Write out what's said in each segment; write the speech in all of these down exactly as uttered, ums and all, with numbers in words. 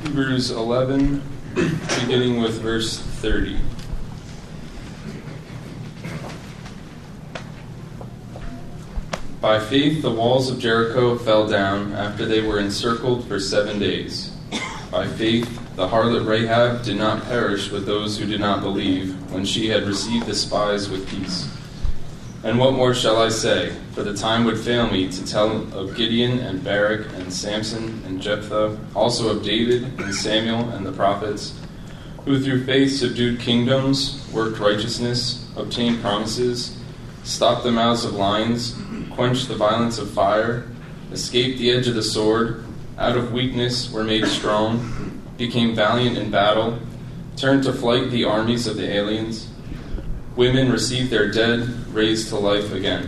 Hebrews eleven, beginning with verse thirty. By faith the walls of Jericho fell down after they were encircled for seven days. By faith the harlot Rahab did not perish with those who did not believe, when she had received the spies with peace. And what more shall I say? For the time would fail me to tell of Gideon and Barak and Samson and Jephthah, also of David and Samuel and the prophets, who through faith subdued kingdoms, worked righteousness, obtained promises, stopped the mouths of lions, quenched the violence of fire, escaped the edge of the sword, out of weakness were made strong, became valiant in battle, turned to flight the armies of the aliens. Women received their dead raised to life again.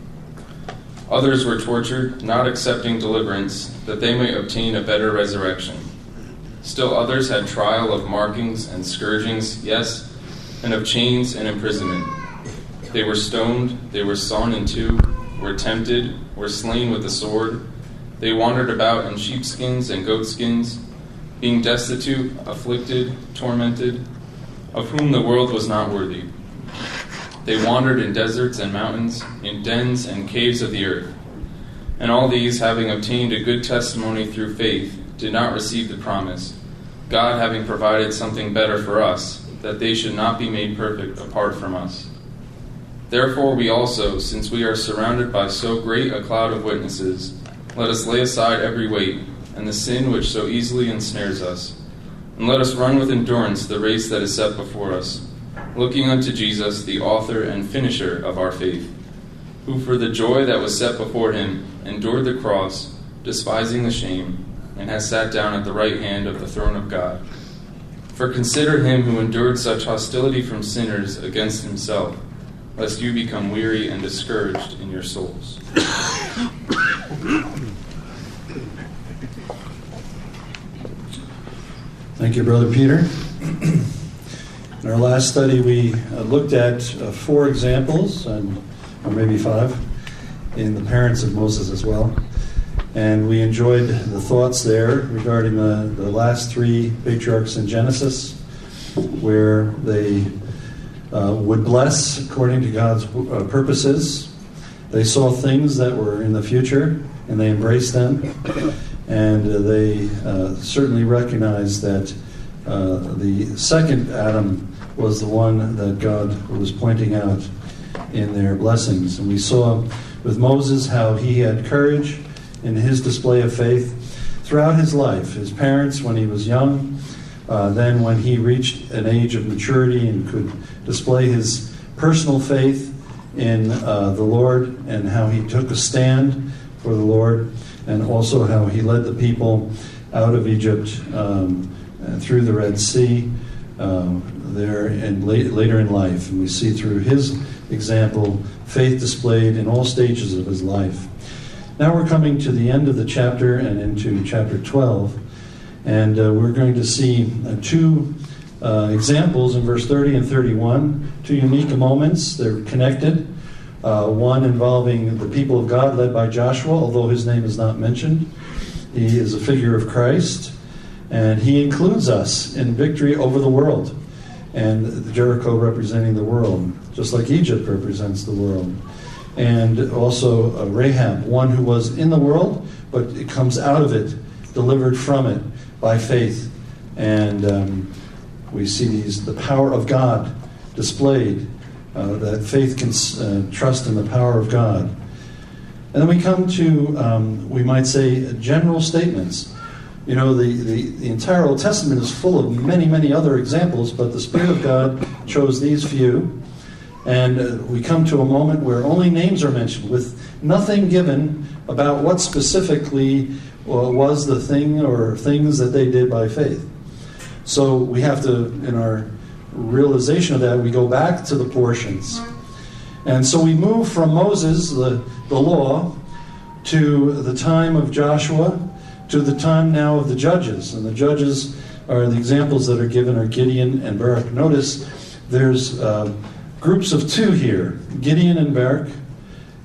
Others were tortured, not accepting deliverance, that they may obtain a better resurrection. Still others had trial of markings and scourgings, yes, and of chains and imprisonment. They were stoned, they were sawn in two, were tempted, were slain with the sword. They wandered about in sheepskins and goatskins, being destitute, afflicted, tormented, of whom the world was not worthy. They wandered in deserts and mountains, in dens and caves of the earth. And all these, having obtained a good testimony through faith, did not receive the promise, God having provided something better for us, that they should not be made perfect apart from us. Therefore we also, since we are surrounded by so great a cloud of witnesses, let us lay aside every weight, and the sin which so easily ensnares us, and let us run with endurance the race that is set before us, looking unto Jesus, the author and finisher of our faith, who for the joy that was set before him endured the cross, despising the shame, and has sat down at the right hand of the throne of God. For consider him who endured such hostility from sinners against himself, lest you become weary and discouraged in your souls. Thank you, Brother Peter. In our last study, we uh, looked at uh, four examples, and or maybe five, in the parents of Moses as well. And we enjoyed the thoughts there regarding the, the last three patriarchs in Genesis, where they uh, would bless according to God's uh, purposes. They saw things that were in the future, and they embraced them. And uh, they uh, certainly recognized that uh, the second Adam was the one that God was pointing out in their blessings. And we saw with Moses how he had courage in his display of faith throughout his life. His parents, when he was young, uh, then when he reached an age of maturity and could display his personal faith in uh, the Lord, and how he took a stand for the Lord, and also how he led the people out of Egypt um, through the Red Sea uh, there and late, later in life. And we see through his example faith displayed in all stages of his life. Now we're coming to the end of the chapter and into chapter twelve, and uh, we're going to see uh, two uh, examples in verse thirty and thirty-one, two unique moments. They're connected. Uh, one involving the people of God led by Joshua, although his name is not mentioned. He is a figure of Christ, and he includes us in victory over the world, and Jericho representing the world, just like Egypt represents the world. And also uh, Rahab, one who was in the world, but it comes out of it, delivered from it by faith. And um, we see these the power of God displayed, uh, that faith can uh, trust in the power of God. And then we come to, um, we might say, general statements. You know, the, the, the entire Old Testament is full of many, many other examples, but the Spirit of God chose these few. And uh, we come to a moment where only names are mentioned, with nothing given about what specifically uh, was the thing or things that they did by faith. So we have to, in our realization of that, we go back to the portions. And so we move from Moses, the, the law, to the time of Joshua, to the time now of the judges. And the judges are the examples that are given are Gideon and Barak. Notice there's uh, groups of two here, Gideon and Barak,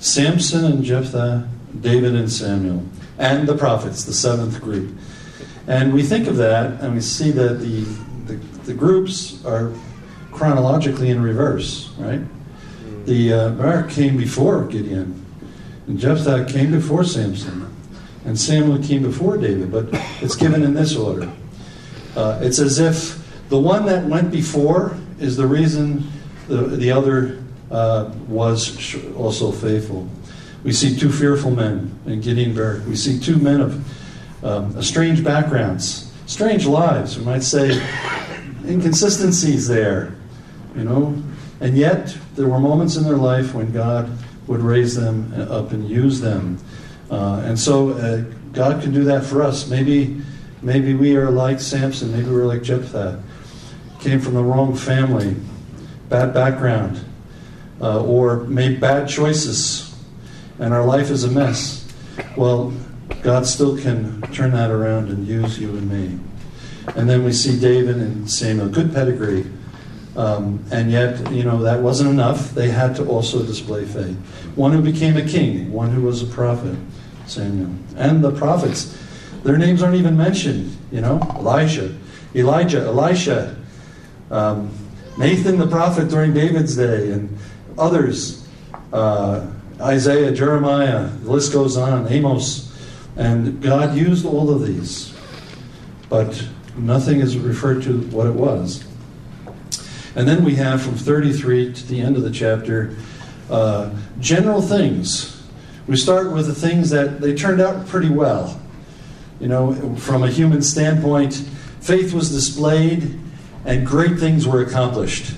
Samson and Jephthah, David and Samuel, and the prophets, the seventh group. And we think of that, and we see that the, the, the groups are chronologically in reverse, right? The uh, Barak came before Gideon, and Jephthah came before Samson, and Samuel came before David, but it's given in this order. Uh, it's as if the one that went before is the reason the, the other uh, was also faithful. We see two fearful men in Gideon and Barak. We see two men of um, strange backgrounds, strange lives, we might say, inconsistencies there, you know. And yet, there were moments in their life when God would raise them up and use them. Uh, and so, uh, God can do that for us. Maybe maybe we are like Samson. Maybe we're like Jephthah. Came from the wrong family, bad background, uh, or made bad choices, and our life is a mess. Well, God still can turn that around and use you and me. And then we see David and Samuel, good pedigree. Um, and yet, you know, that wasn't enough. They had to also display faith. One who became a king, one who was a prophet, Samuel. And the prophets, their names aren't even mentioned, you know. Elijah, Elijah, Elisha, um, Nathan the prophet during David's day, and others, uh, Isaiah, Jeremiah, the list goes on, Amos. And God used all of these. But nothing is referred to what it was. And then we have from thirty-three to the end of the chapter, uh, general things. We start with the things that they turned out pretty well. You know, from a human standpoint, faith was displayed and great things were accomplished.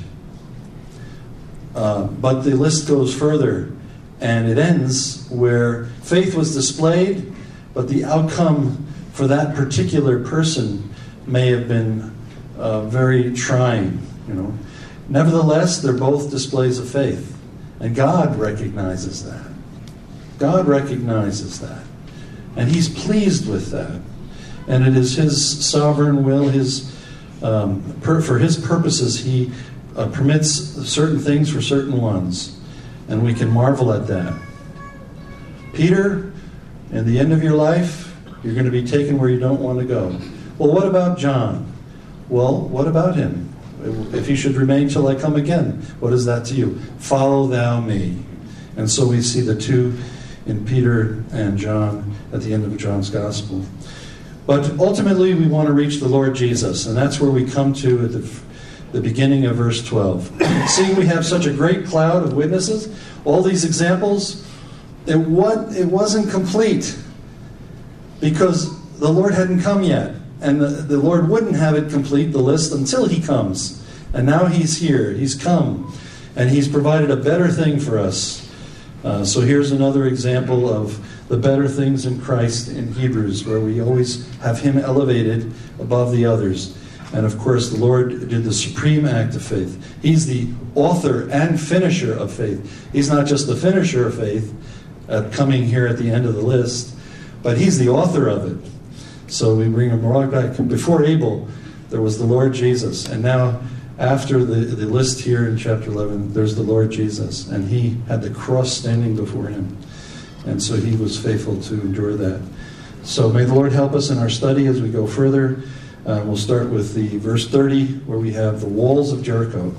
Uh, but the list goes further, and it ends where faith was displayed, but the outcome for that particular person may have been uh, very trying. You know, nevertheless, they're both displays of faith, and God recognizes that. God recognizes that, and He's pleased with that, and it is His sovereign will, His um, per, for His purposes, He uh, permits certain things for certain ones, and we can marvel at that. Peter, in the end of your life, you're going to be taken where you don't want to go. Well, what about John? Well, what about him? If he should remain till I come again, what is that to you? Follow thou me. And so we see the two in Peter and John at the end of John's Gospel. But ultimately we want to reach the Lord Jesus, and that's where we come to at the, the beginning of verse twelve. Seeing we have such a great cloud of witnesses, all these examples, it, what, it wasn't complete because the Lord hadn't come yet. And the, the Lord wouldn't have it complete, the list, until He comes. And now He's here. He's come. And He's provided a better thing for us. Uh, so here's another example of the better things in Christ in Hebrews, where we always have Him elevated above the others. And of course, the Lord did the supreme act of faith. He's the author and finisher of faith. He's not just the finisher of faith, uh, coming here at the end of the list, but He's the author of it. So we bring him right back. Before Abel, there was the Lord Jesus. And now, after the, the list here in chapter eleven, there's the Lord Jesus. And He had the cross standing before Him. And so He was faithful to endure that. So may the Lord help us in our study as we go further. Uh, we'll start with the verse thirty, where we have the walls of Jericho.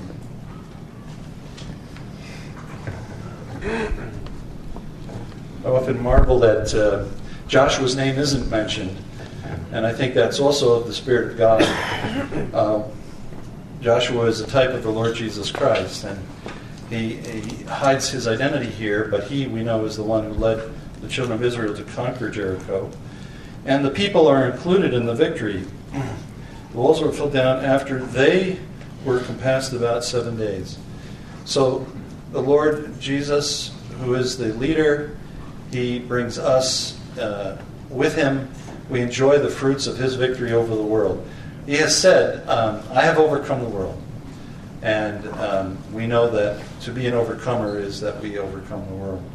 I often marvel that uh, Joshua's name isn't mentioned. And I think that's also of the Spirit of God. Uh, Joshua is a type of the Lord Jesus Christ, and he, he hides his identity here, but he, we know, is the one who led the children of Israel to conquer Jericho. And the people are included in the victory. The walls were filled down after they were compassed about seven days. So the Lord Jesus, who is the leader, He brings us uh, with Him. We enjoy the fruits of His victory over the world. He has said, um, I have overcome the world. And um, we know that to be an overcomer is that we overcome the world.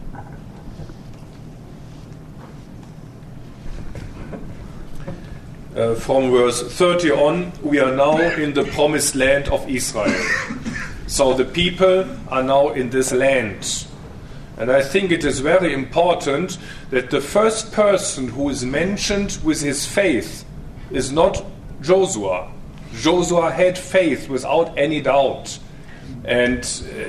Uh, from verse thirty on, we are now in the promised land of Israel. So the people are now in this land. And I think it is very important that the first person who is mentioned with his faith is not Joshua. Joshua had faith without any doubt. And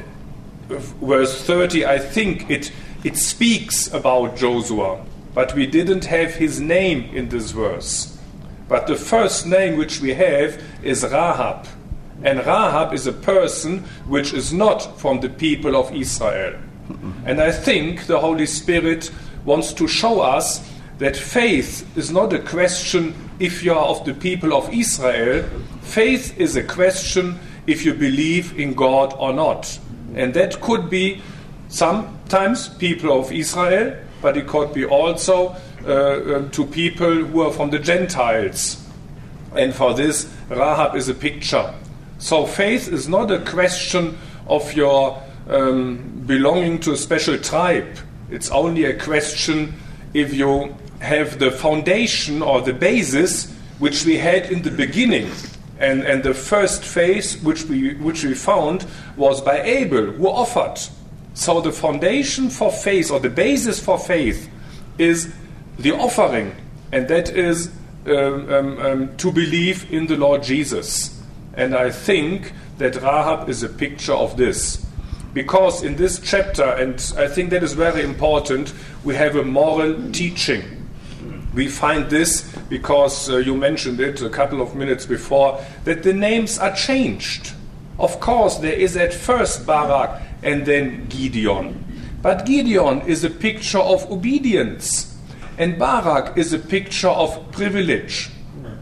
uh, verse thirty, I think it, it speaks about Joshua, but we didn't have his name in this verse. But the first name which we have is Rahab. And Rahab is a person which is not from the people of Israel. And I think the Holy Spirit wants to show us that faith is not a question if you are of the people of Israel. Faith is a question if you believe in God or not. And that could be sometimes people of Israel, but it could be also uh, um, to people who are from the Gentiles. And for this, Rahab is a picture. So faith is not a question of your um, belonging to a special tribe. It's only a question if you have the foundation or the basis which we had in the beginning. And, and the first faith which we, which we found was by Abel, who offered. So the foundation for faith, or the basis for faith, is the offering. And that is um, um, um, to believe in the Lord Jesus. And I think that Rahab is a picture of this. Because in this chapter, and I think that is very important, we have a moral teaching. We find this because uh, you mentioned it a couple of minutes before, that the names are changed. Of course, there is at first Barak and then Gideon. But Gideon is a picture of obedience, and Barak is a picture of privilege.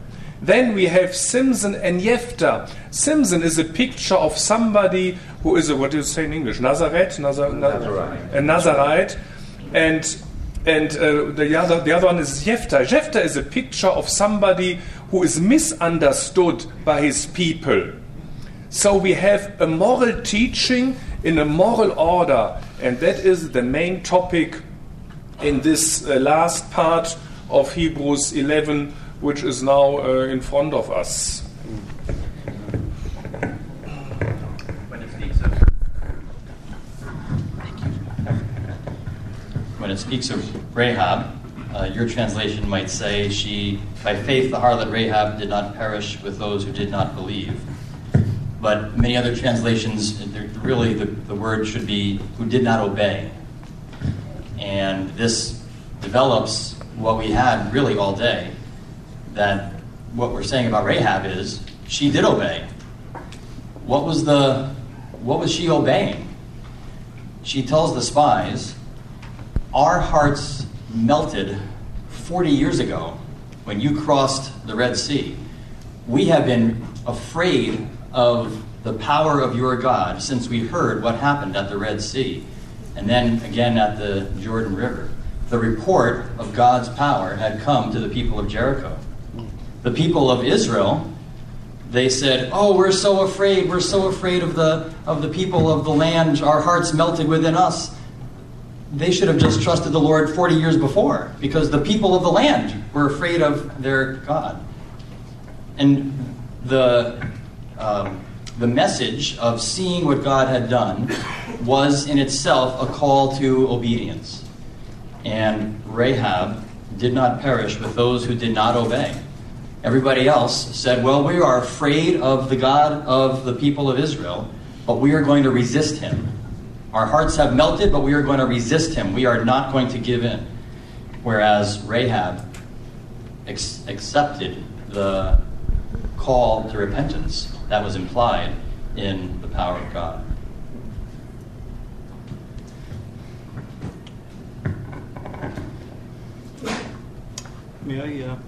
Then we have Samson and Jephthah. Samson is a picture of somebody who is a, what do you say in English? Nazareth? Nazar- Nazarite. A Nazarite. And And uh, the, other, the other one is Jephthah. Jephthah is a picture of somebody who is misunderstood by his people. So we have a moral teaching in a moral order, and that is the main topic in this uh, last part of Hebrews eleven, which is now uh, in front of us. When it speaks of When it speaks of Rahab, uh, your translation might say, she, by faith, the harlot Rahab did not perish with those who did not believe. But many other translations, really the, the word should be, who did not obey. And this develops what we had really all day, that what we're saying about Rahab is, she did obey. What was the, what was she obeying? She tells the spies, our hearts melted forty years ago when you crossed the Red Sea. We have been afraid of the power of your God since we heard what happened at the Red Sea, and then again at the Jordan River. The report of God's power had come to the people of Jericho. The people of Israel, they said, oh, we're so afraid, we're so afraid of the, of the people of the land, our hearts melted within us. They should have just trusted the Lord forty years before, because the people of the land were afraid of their God. And the um, the message of seeing what God had done was in itself a call to obedience. And Rahab did not perish with those who did not obey. Everybody else said, well, we are afraid of the God of the people of Israel, but we are going to resist him. Our hearts have melted, but we are going to resist him. We are not going to give in. Whereas Rahab ex- accepted the call to repentance that was implied in the power of God. May I, uh,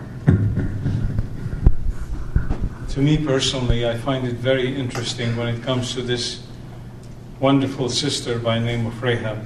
to me personally, I find it very interesting when it comes to this wonderful sister by the name of Rahab.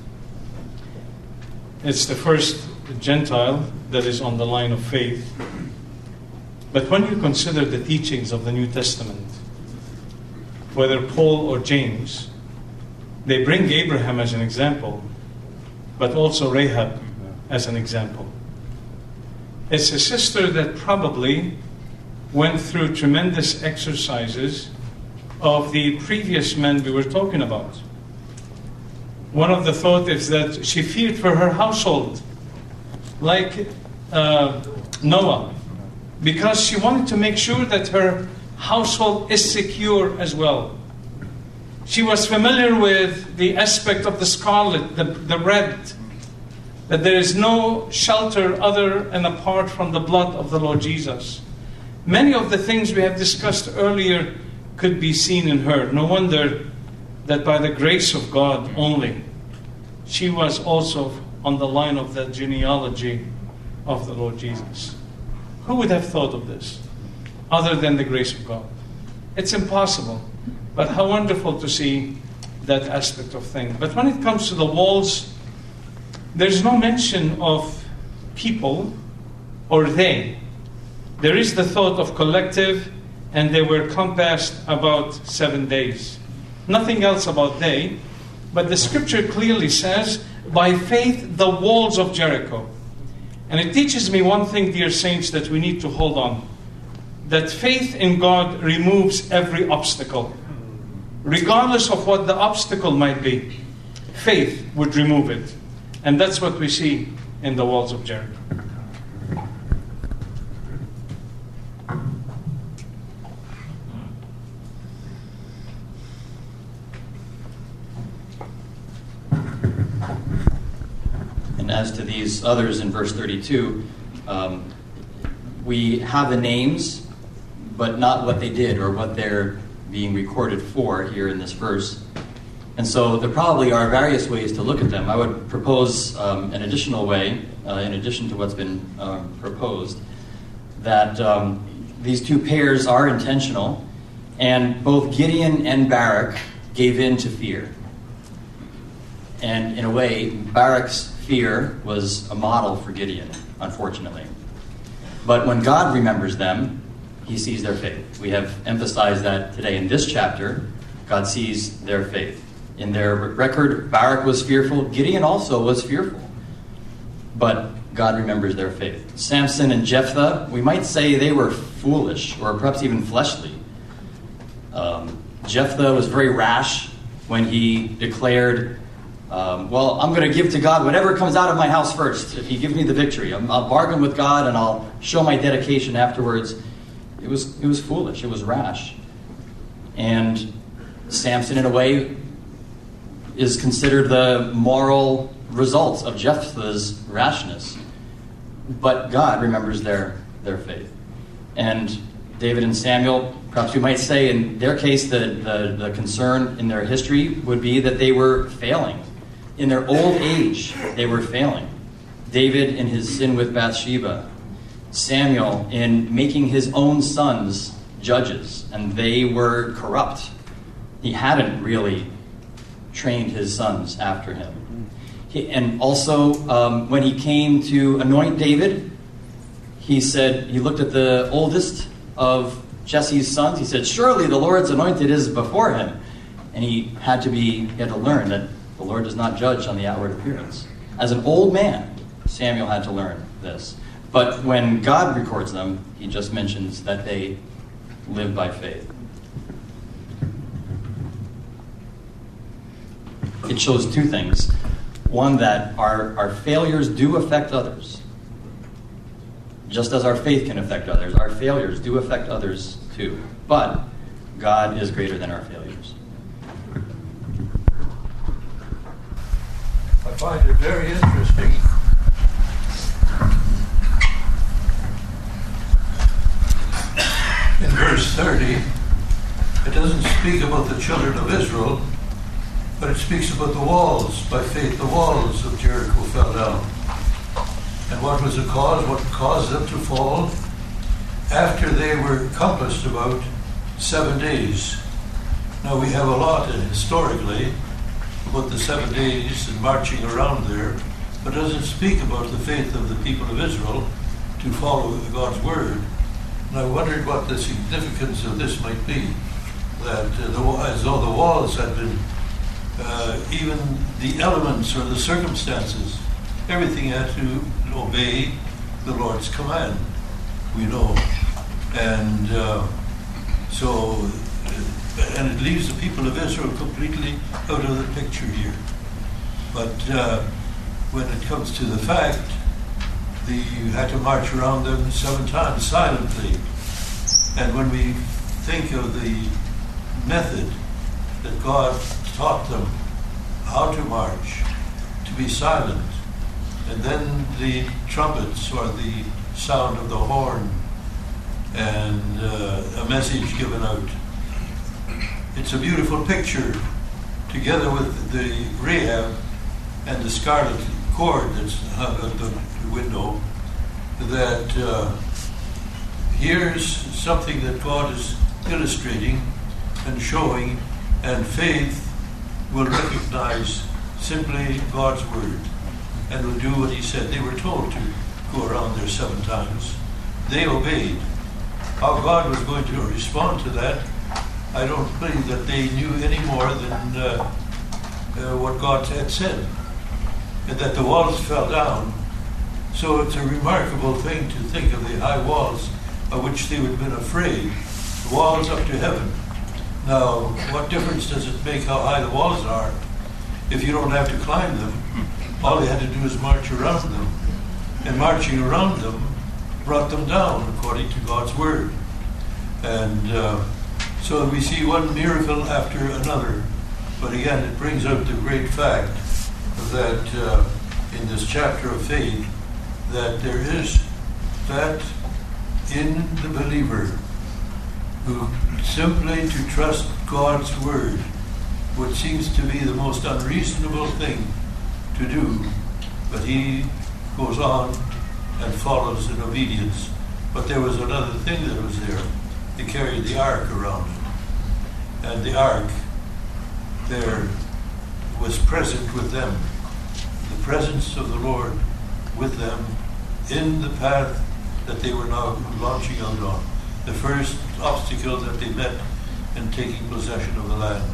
It's the first Gentile that is on the line of faith. But when you consider the teachings of the New Testament, whether Paul or James, they bring Abraham as an example, but also Rahab as an example. It's a sister that probably went through tremendous exercises of the previous men we were talking about. One of the thought is that she feared for her household, like uh, Noah. because she wanted to make sure that her household is secure as well. She was familiar with the aspect of the scarlet, the, the red, that there is no shelter other and apart from the blood of the Lord Jesus. Many of the things we have discussed earlier could be seen in her. No wonder that by the grace of God only, she was also on the line of the genealogy of the Lord Jesus. Who would have thought of this other than the grace of God? It's impossible. But how wonderful to see that aspect of things. But when it comes to the walls, there's no mention of people or they. There is the thought of collective, and they were compassed about seven days. Nothing else about they, but the scripture clearly says, by faith the walls of Jericho. And it teaches me one thing, dear saints, that we need to hold on. That faith in God removes every obstacle. Regardless of what the obstacle might be, faith would remove it. And that's what we see in the walls of Jericho. And as to these others in verse thirty-two, um, we have the names, but not what they did or what they're being recorded for here in this verse. And so there probably are various ways to look at them. I would propose um, an additional way, uh, in addition to what's been um, proposed, that um, these two pairs are intentional, and both Gideon and Barak gave in to fear. And in a way, Barak's fear was a model for Gideon, unfortunately. But when God remembers them, he sees their faith. We have emphasized that today in this chapter. God sees their faith. In their record, Barak was fearful. Gideon also was fearful. But God remembers their faith. Samson and Jephthah, we might say they were foolish, or perhaps even fleshly. Um, Jephthah was very rash when he declared, um, well, I'm going to give to God whatever comes out of my house first. If he gives me the victory, I'll bargain with God and I'll show my dedication afterwards. It was it was foolish. It was rash. And Samson, in a way, is considered the moral result of Jephthah's rashness. But God remembers their, their faith. And David and Samuel, perhaps we might say in their case, the, the, the concern in their history would be that they were failing. In their old age, they were failing. David in his sin with Bathsheba. Samuel in making his own sons judges, and they were corrupt. He hadn't really trained his sons after him. He, and also, um, when he came to anoint David, he said, he looked at the oldest of Jesse's sons. He said, surely the Lord's anointed is before him. And he had to be, he had to learn that the Lord does not judge on the outward appearance. As an old man, Samuel had to learn this. But when God records them, he just mentions that they live by faith. It shows two things. One, that our, our failures do affect others. Just as our faith can affect others, our failures do affect others too. But God is greater than our failures. I find it very interesting in verse thirty, it doesn't speak about the children of Israel, but it speaks about the walls. By faith, the walls of Jericho fell down. And what was the cause? What caused them to fall? After they were compassed about seven days. Now we have a lot in, historically about the seven days and marching around there, but doesn't speak about the faith of the people of Israel to follow God's word. And I wondered what the significance of this might be, that uh, the, as though the walls had been, uh, even the elements or the circumstances, everything had to obey the Lord's command, we know. And uh, so, uh, and it leaves the people of Israel completely out of the picture here. But uh, when it comes to the fact the, you had to march around them seven times silently. And when we think of the method that God taught them how to march, to be silent, and then the trumpets or the sound of the horn and uh, a message given out. It's a beautiful picture, together with the Rahab and the scarlet cord that's hung out the window, that uh, here's something that God is illustrating and showing, and faith will recognize simply God's word and will do what he said. They were told to go around there seven times. They obeyed. How God was going to respond to that, I don't believe that they knew any more than uh, uh, what God had said, and that the walls fell down. So it's a remarkable thing to think of the high walls of which they would have been afraid, the walls up to heaven. Now, what difference does it make how high the walls are if you don't have to climb them? All you had to do is march around them. And marching around them brought them down according to God's word. And uh, so we see one miracle after another. But again, it brings out the great fact that uh, in this chapter of faith, that there is that in the believer who simply to trust God's word, which seems to be the most unreasonable thing to do, but he goes on and follows in obedience. But there was another thing that was there. They carried the ark around it. And the ark there was present with them. The presence of the Lord with them in the path that they were now launching out on. The first obstacle that they met in taking possession of the land.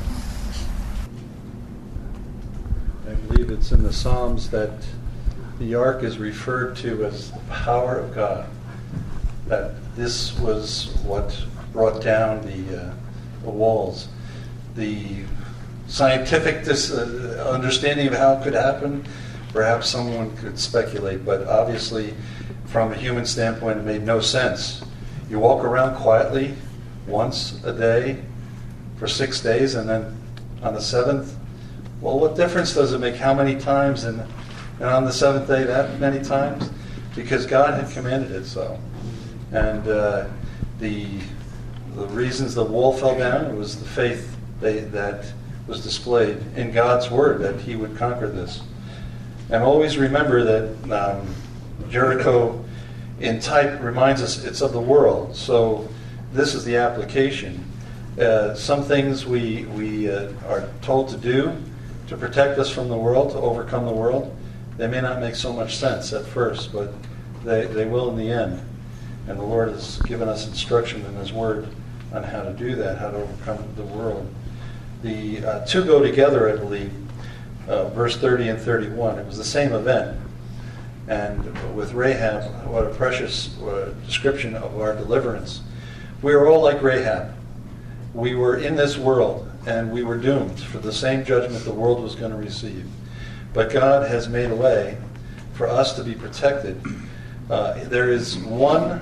I believe it's in the Psalms that the ark is referred to as the power of God. That this was what brought down the, uh, the walls. The scientific dis- uh, understanding of how it could happen, perhaps someone could speculate, but obviously from a human standpoint it made no sense. You walk around quietly once a day for six days and then on the seventh, well, what difference does it make how many times and, and on the seventh day that many times? Because God had commanded it so. And uh, the the reasons the wall fell down, it was the faith they, that was displayed in God's word that he would conquer this. And always remember that um, Jericho in type reminds us it's of the world. So this is the application. Uh, some things we, we uh, are told to do to protect us from the world, to overcome the world, they may not make so much sense at first, but they, they will in the end. And the Lord has given us instruction in his word on how to do that, how to overcome the world. The uh, two go together, I believe, uh, verse thirty and thirty-one. It was the same event. And with Rahab, what a precious uh, description of our deliverance. We are all like Rahab. We were in this world, and we were doomed for the same judgment the world was going to receive. But God has made a way for us to be protected. Uh, there is one,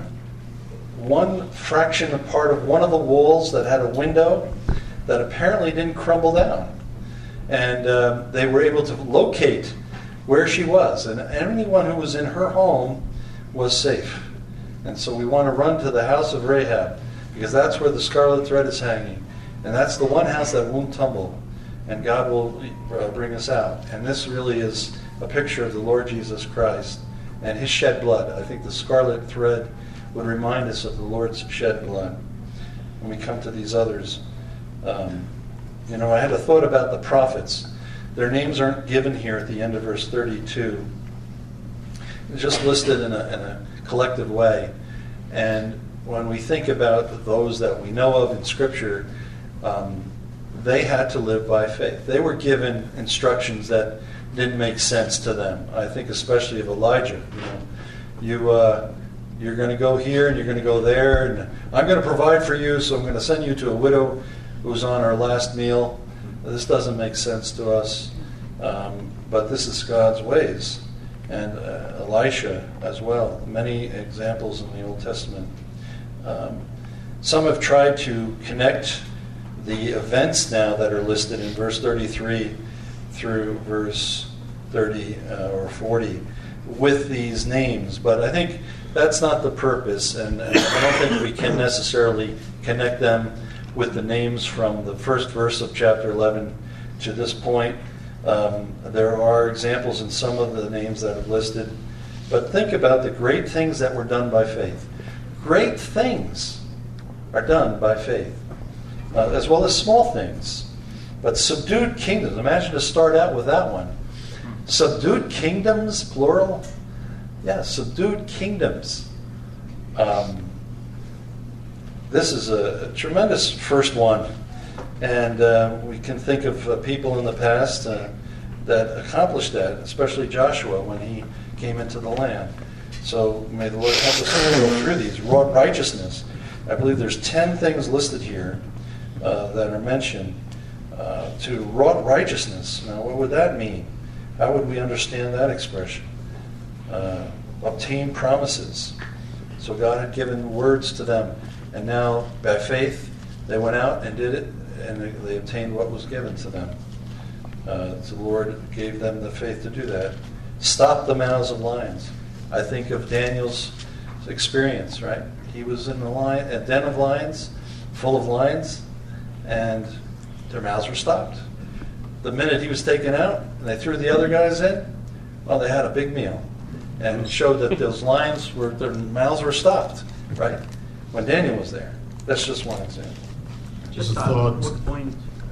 one fraction of part of one of the walls that had a window that apparently didn't crumble down. And uh, they were able to locate where she was. And anyone who was in her home was safe. And so we want to run to the house of Rahab, because that's where the scarlet thread is hanging. And that's the one house that won't tumble. And God will uh, bring us out. And this really is a picture of the Lord Jesus Christ and his shed blood. I think the scarlet thread would remind us of the Lord's shed blood. When we come to these others, um, you know, I had a thought about the prophets. Their names aren't given here at the end of verse thirty-two. They're just listed in a, in a collective way. And when we think about those that we know of in Scripture, um, they had to live by faith. They were given instructions that didn't make sense to them. I think especially of Elijah. You know, you, uh, you're going to go here and you're going to go there, and I'm going to provide for you, so I'm going to send you to a widow who's on her last meal. This doesn't make sense to us, um, but this is God's ways. and uh, Elisha as well. Many examples in the Old Testament. Um, some have tried to connect the events now that are listed in verse thirty-three through verse thirty uh, or forty with these names, but I think that's not the purpose, and, and I don't think we can necessarily connect them with the names from the first verse of chapter eleven to this point. Um, there are examples in some of the names that are listed, but think about the great things that were done by faith. Great things are done by faith, uh, as well as small things. But subdued kingdoms, imagine to start out with that one. Subdued kingdoms, plural? Yeah, subdued kingdoms. Um, this is a, a tremendous first one. And uh, we can think of uh, people in the past uh, that accomplished that, especially Joshua when he came into the land. So may the Lord help us go through these. Wrought righteousness. I believe there's ten things listed here uh, that are mentioned. Uh, to wrought righteousness. Now, what would that mean? How would we understand that expression? Uh, obtain promises. So God had given words to them, and now by faith they went out and did it, and they, they obtained what was given to them. Uh, so the Lord gave them the faith to do that. Stop the mouths of lions. I think of Daniel's experience, right? He was in the lion, a den of lions, full of lions, and their mouths were stopped. The minute he was taken out and they threw the other guys in, well, they had a big meal. And it showed that those lions were, their mouths were stopped, right? When Daniel was there. That's just one example. Just a uh, thought. what point?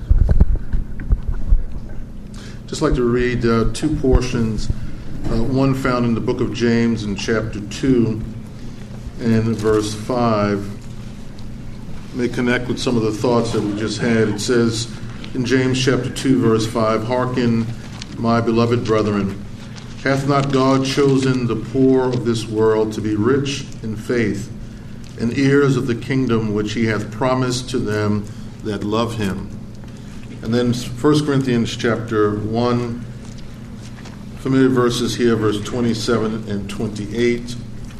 Just like to read uh, two portions, uh, one found in the book of James in chapter two and verse five. May connect with some of the thoughts that we just had. It says in James chapter two, verse five, "Hearken, my beloved brethren, hath not God chosen the poor of this world to be rich in faith, and heirs of the kingdom which he hath promised to them that love him?" And then First Corinthians chapter one, familiar verses here, verse twenty-seven and twenty-eight.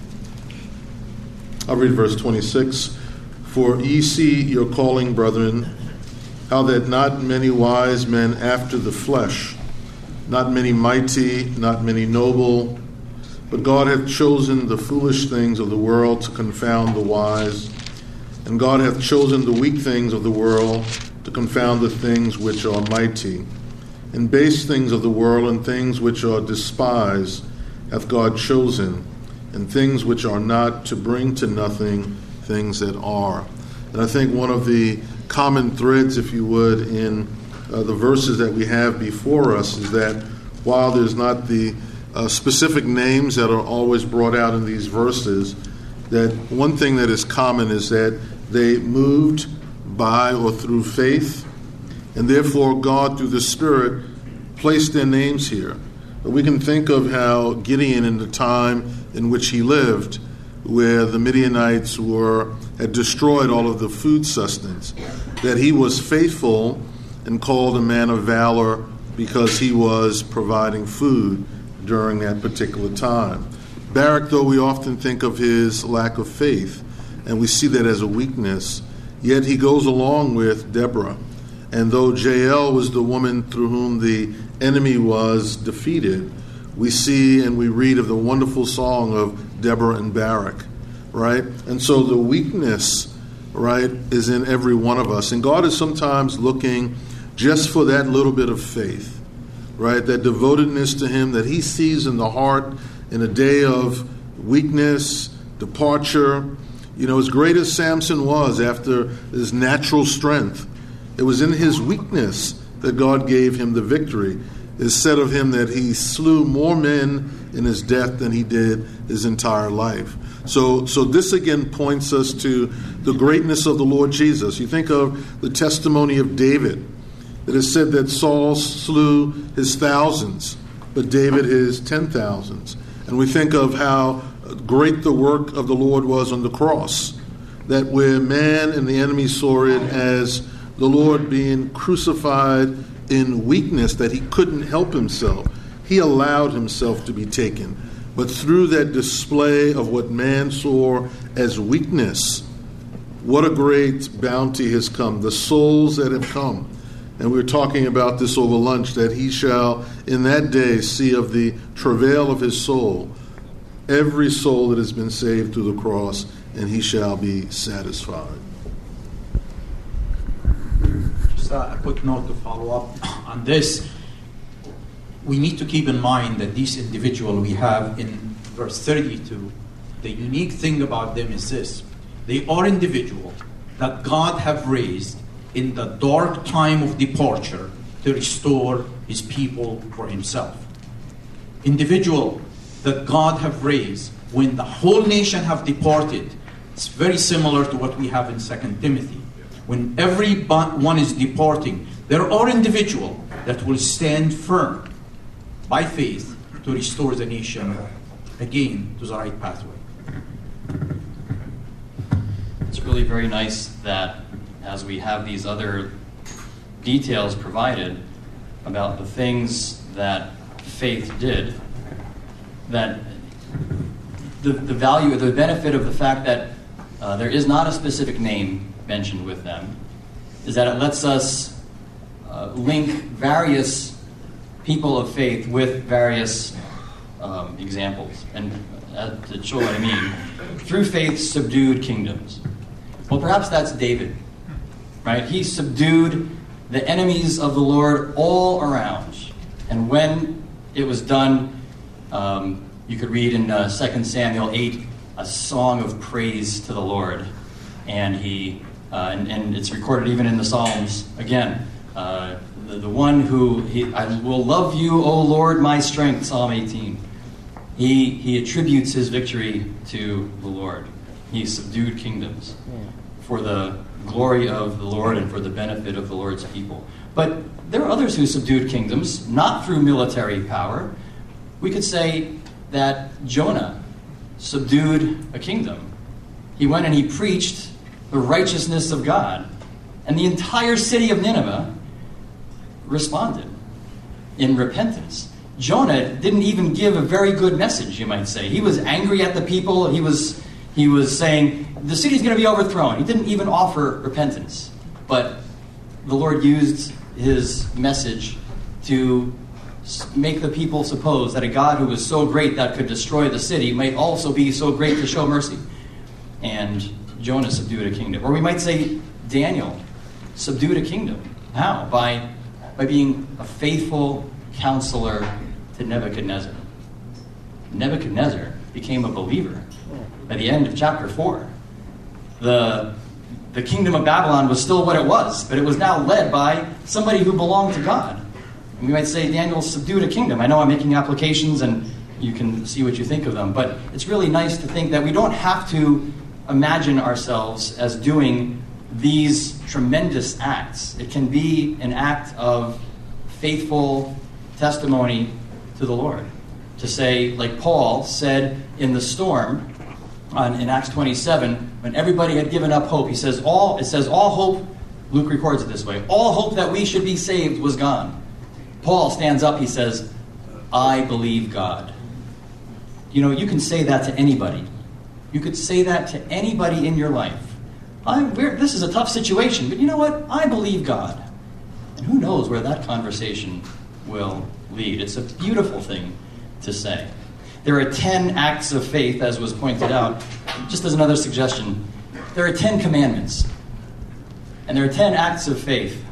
I'll read verse twenty-six. "For ye see your calling, brethren, how that not many wise men after the flesh, not many mighty, not many noble, but God hath chosen the foolish things of the world to confound the wise, and God hath chosen the weak things of the world to confound the things which are mighty. And base things of the world and things which are despised hath God chosen, and things which are not, to bring to nothing things that are." And I think one of the common threads, if you would, in uh, the verses that we have before us is that while there's not the uh, specific names that are always brought out in these verses, that one thing that is common is that they moved by or through faith, and therefore God, through the Spirit, placed their names here. But we can think of how Gideon, in the time in which he lived, where the Midianites were had destroyed all of the food sustenance, that he was faithful and called a man of valor because he was providing food during that particular time. Barak, though we often think of his lack of faith, and we see that as a weakness, yet he goes along with Deborah. And though Jael was the woman through whom the enemy was defeated, we see and we read of the wonderful song of Deborah and Barak, right? And so the weakness, right, is in every one of us. And God is sometimes looking just for that little bit of faith, right? That devotedness to him that he sees in the heart in a day of weakness, departure. You know, as great as Samson was after his natural strength, it was in his weakness that God gave him the victory. It is said of him that he slew more men in his death than he did his entire life. So, so this again points us to the greatness of the Lord Jesus. You think of the testimony of David, that is said that Saul slew his thousands, but David his ten thousands. And we think of how great the work of the Lord was on the cross, that where man and the enemy saw it as the Lord being crucified in weakness, that he couldn't help himself, He allowed himself to be taken. But through that display of what man saw as weakness, what a great bounty has come, the souls that have come. And we were talking about this over lunch, that he shall in that day see of the travail of his soul, every soul that has been saved through the cross, and he shall be satisfied. Just a quick note to follow up on this. We need to keep in mind that these individuals we have in verse thirty-two, the unique thing about them is this. They are individuals that God have raised in the dark time of departure to restore his people for himself. Individual that God have raised when the whole nation have departed. It's very similar to what we have in Second Timothy. When everyone is departing, there are individuals that will stand firm by faith to restore the nation again to the right pathway. It's really very nice that as we have these other details provided about the things that faith did, that the, the value, the benefit of the fact that uh, there is not a specific name mentioned with them is that it lets us uh, link various people of faith with various um, examples. And uh, to show what I mean, through faith subdued kingdoms. Well, perhaps that's David, right? He subdued the enemies of the Lord all around. And when it was done, um, you could read in uh, Second Samuel eight, a song of praise to the Lord. And he, uh, and, and it's recorded even in the Psalms, again, uh, the, the one who, he, I will love you, O Lord, my strength, Psalm eighteen. He, he attributes his victory to the Lord. He subdued kingdoms for the glory of the Lord and for the benefit of the Lord's people. But there are others who subdued kingdoms, not through military power. We could say that Jonah subdued a kingdom. He went and he preached the righteousness of God. And the entire city of Nineveh responded in repentance. Jonah didn't even give a very good message, you might say. He was angry at the people. He was, he was saying, the city's going to be overthrown. He didn't even offer repentance. But the Lord used his message to make the people suppose that a God who was so great that could destroy the city might also be so great to show mercy. And Jonah subdued a kingdom. Or we might say Daniel subdued a kingdom. How? By, by being a faithful counselor to Nebuchadnezzar. Nebuchadnezzar became a believer by the end of chapter four. The, the kingdom of Babylon was still what it was, but it was now led by somebody who belonged to God. And we might say Daniel subdued a kingdom. I know I'm making applications and you can see what you think of them, but it's really nice to think that we don't have to imagine ourselves as doing these tremendous acts. It can be an act of faithful testimony to the Lord. To say, like Paul said in the storm on, in Acts twenty-seven, when everybody had given up hope, he says, all it says, all hope, Luke records it this way, all hope that we should be saved was gone. Paul stands up, he says, I believe God. You know, you can say that to anybody. You could say that to anybody in your life. I'm, we're, this is a tough situation, but you know what? I believe God. And who knows where that conversation will lead. It's a beautiful thing to say. There are ten acts of faith, as was pointed out. Just as another suggestion, there are ten commandments. And there are ten acts of faith.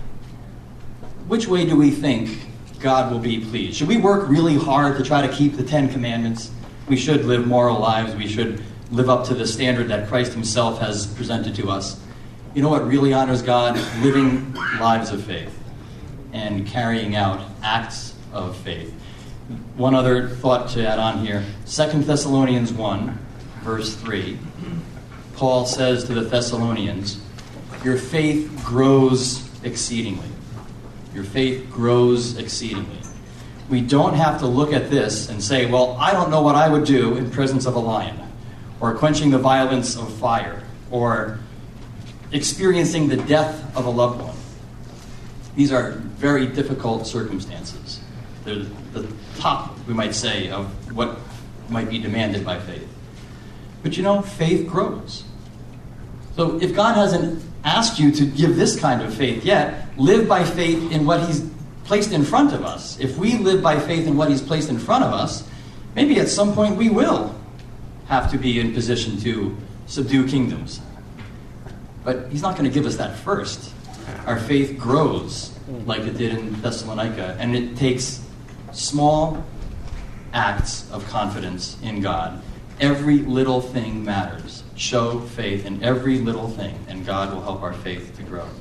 Which way do we think God will be pleased? Should we work really hard to try to keep the Ten Commandments? We should live moral lives. We should live up to the standard that Christ himself has presented to us. You know what really honors God? Living lives of faith and carrying out acts of faith. One other thought to add on here. Second Thessalonians one, verse three. Paul says to the Thessalonians, your faith grows exceedingly. Your faith grows exceedingly. We don't have to look at this and say, well, I don't know what I would do in presence of a lion, or quenching the violence of fire, or experiencing the death of a loved one. These are very difficult circumstances. They're the top, we might say, of what might be demanded by faith. But you know, faith grows. So if God hasn't asked you to give this kind of faith yet, live by faith in what He's placed in front of us. If we live by faith in what He's placed in front of us, maybe at some point we will have to be in position to subdue kingdoms. But He's not going to give us that first. Our faith grows like it did in Thessalonica, and it takes small acts of confidence in God. Every little thing matters. Show faith in every little thing, and God will help our faith to grow.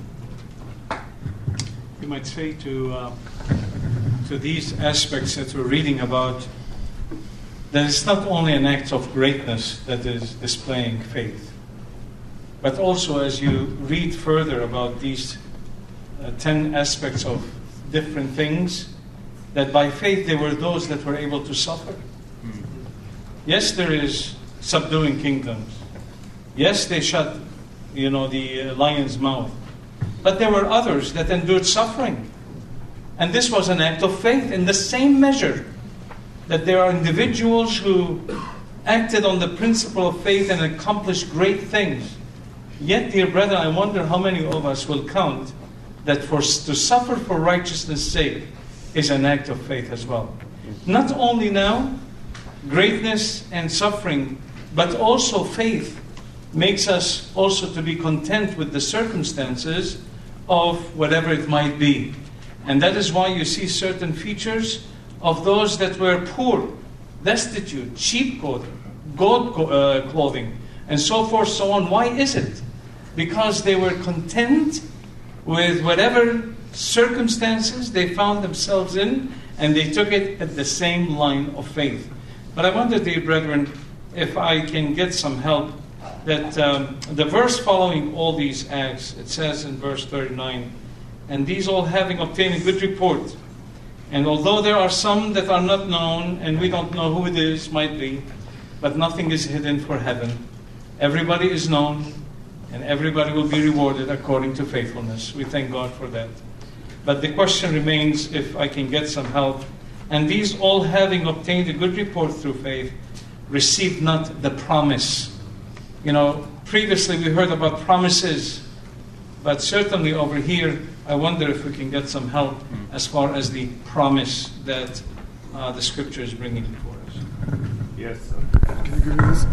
You might say to uh, to these aspects that we're reading about, that it's not only an act of greatness that is displaying faith, but also as you read further about these uh, ten aspects of different things, that by faith there were those that were able to suffer. Yes, there is subduing kingdoms. Yes, they shut, you know, the uh, lion's mouth. But there were others that endured suffering. And this was an act of faith in the same measure that there are individuals who acted on the principle of faith and accomplished great things. Yet, dear brethren, I wonder how many of us will count that for to suffer for righteousness' sake is an act of faith as well. Not only now, greatness and suffering, but also faith makes us also to be content with the circumstances of whatever it might be. And that is why you see certain features of those that were poor, destitute, sheep clothing, goat uh, clothing, and so forth, so on. Why is it? Because they were content with whatever circumstances they found themselves in, and they took it at the same line of faith. But I wonder, dear brethren, if I can get some help, that um, the verse following all these acts, it says in verse thirty-nine, and these all having obtained a good report, and although there are some that are not known, and we don't know who it is, might be, but nothing is hidden for heaven. Everybody is known, and everybody will be rewarded according to faithfulness. We thank God for that. But the question remains, if I can get some help, and these all having obtained a good report through faith, received not the promise. You know, previously we heard about promises, but certainly over here, I wonder if we can get some help as far as the promise that uh, the Scripture is bringing before us. Yes. Can you give me this?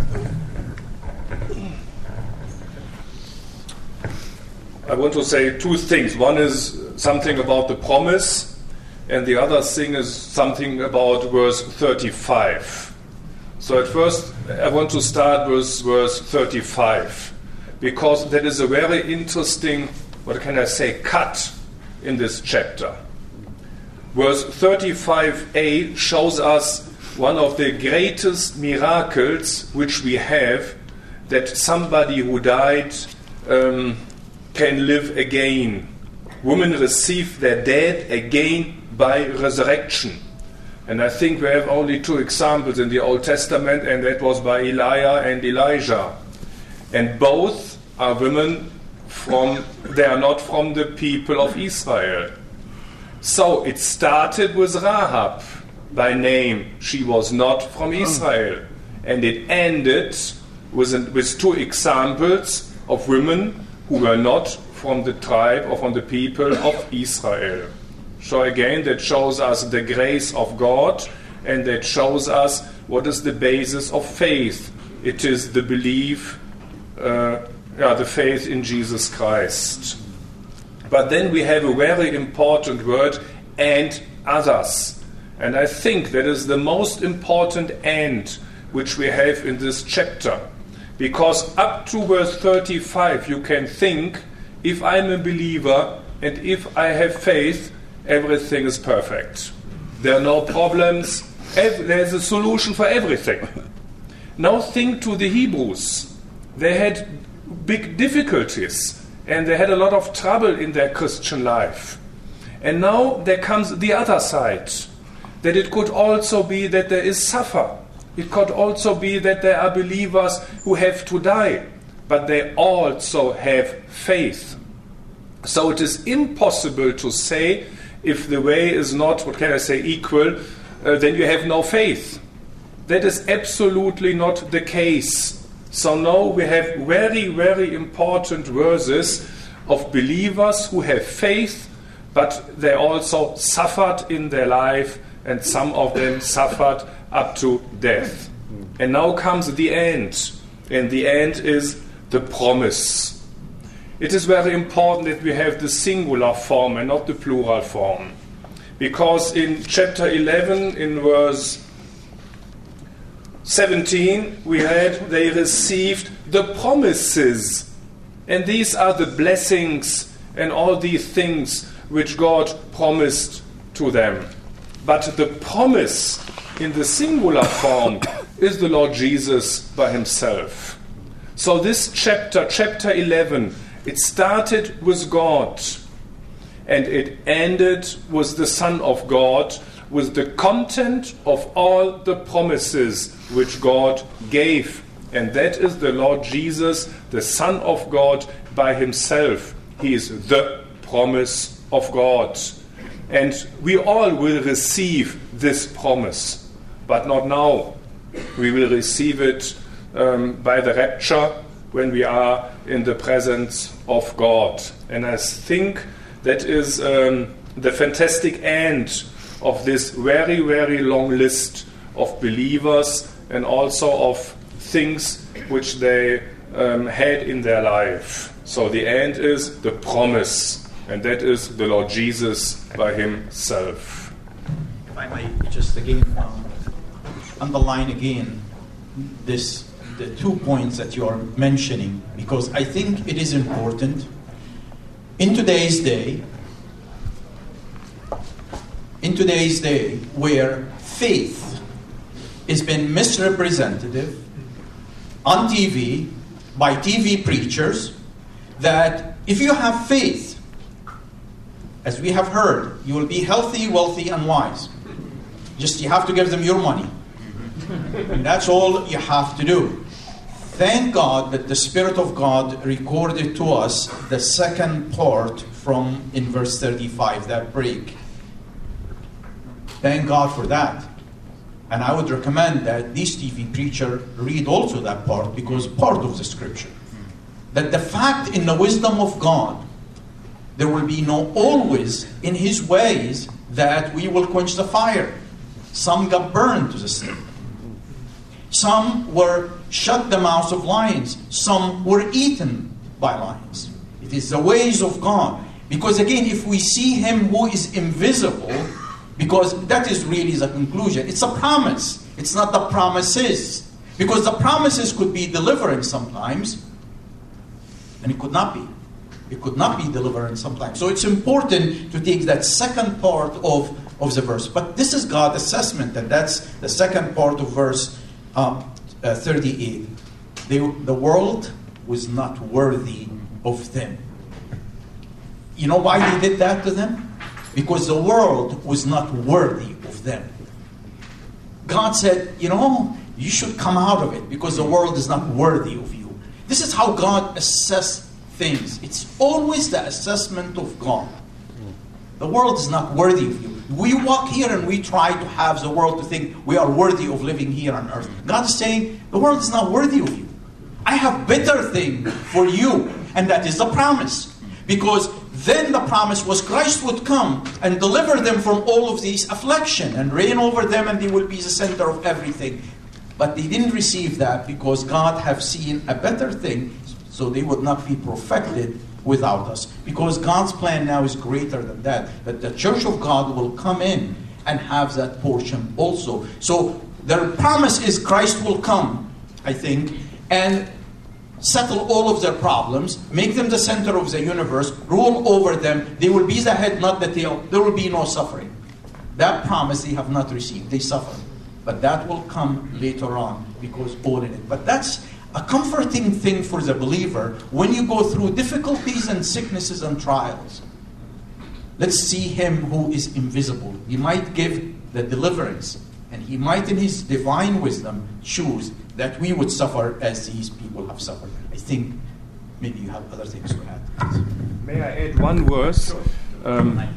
I want to say two things. One is something about the promise, and the other thing is something about verse thirty-five. So at first, I want to start with verse thirty-five, because that is a very interesting, what can I say, cut in this chapter. Verse thirty-five a shows us one of the greatest miracles which we have, that somebody who died um, can live again. Women receive their dead again by resurrection. And I think we have only two examples in the Old Testament, and that was by Elijah and Elijah. And both are women from, they are not from the people of Israel. So it started with Rahab by name. She was not from Israel. And it ended with, with two examples of women who were not from the tribe or from the people of Israel. So again, that shows us the grace of God, and that shows us what is the basis of faith. It is the belief, uh, yeah, the faith in Jesus Christ. But then we have a very important word, and others. And I think that is the most important "and" which we have in this chapter. Because up to verse thirty-five, you can think, if I'm a believer and if I have faith, everything is perfect. There are no problems. There's a solution for everything. Now think to the Hebrews. They had big difficulties, and they had a lot of trouble in their Christian life. And now there comes the other side, that it could also be that there is suffer. It could also be that there are believers who have to die, but they also have faith. So it is impossible to say if the way is not, what can I say, equal, uh, then you have no faith. That is absolutely not the case. So now we have very, very important verses of believers who have faith, but they also suffered in their life, and some of them suffered up to death. And now comes the end, and the end is the promise. It is very important that we have the singular form and not the plural form, because in chapter eleven, in verse seventeen, we had they received the promises, and these are the blessings and all these things which God promised to them. But the promise in the singular form is the Lord Jesus by himself. So this chapter, chapter eleven, it started with God, and it ended with the Son of God, with the content of all the promises which God gave. And that is the Lord Jesus, the Son of God by himself. He is the promise of God. And we all will receive this promise, but not now. We will receive it um, by the rapture, when we are in the presence of God. And I think that is um, the fantastic end of this very, very long list of believers and also of things which they um, had in their life. So the end is the promise, and that is the Lord Jesus by himself. If I might just again um, underline again this, the two points that you are mentioning, because I think it is important in today's day, in today's day where faith has been misrepresented on T V by T V preachers, that if you have faith, as we have heard, you will be healthy, wealthy, and wise. Just you have to give them your money. And that's all you have to do. Thank God that the Spirit of God recorded to us the second part from in verse thirty-five, that break. Thank God for that. And I would recommend that this T V preacher read also that part, because part of the scripture. That the fact in the wisdom of God, there will be no always in his ways that we will quench the fire. Some got burned to the stake. Some were shut the mouths of lions. Some were eaten by lions. It is the ways of God. Because again, if we see him who is invisible, because that is really the conclusion. It's a promise. It's not the promises. Because the promises could be deliverance sometimes, and it could not be. It could not be deliverance sometimes. So it's important to take that second part of, of the verse. But this is God's assessment, and that's the second part of verse uh, uh, thirty-eight. They, the world was not worthy of them. You know why they did that to them? Because the world was not worthy of them. God said, you know, you should come out of it because the world is not worthy of you. This is how God assesses things. It's always the assessment of God. The world is not worthy of you. We walk here and we try to have the world to think we are worthy of living here on earth. God is saying, the world is not worthy of you. I have better thing for you, and that is the promise. Because then the promise was Christ would come and deliver them from all of these affliction and reign over them, and they will be the center of everything. But they didn't receive that because God have seen a better thing, so they would not be perfected without us. Because God's plan now is greater than that. That the church of God will come in and have that portion also. So their promise is Christ will come, I think, and settle all of their problems, make them the center of the universe, rule over them. They will be the head, not the tail. There will be no suffering. That promise they have not received. They suffer. But that will come later on because all in it. But that's a comforting thing for the believer when you go through difficulties and sicknesses and trials. Let's see him who is invisible. He might give the deliverance, and he might in his divine wisdom choose that we would suffer as these people have suffered. I think maybe you have other things to add. May I add one verse? Um,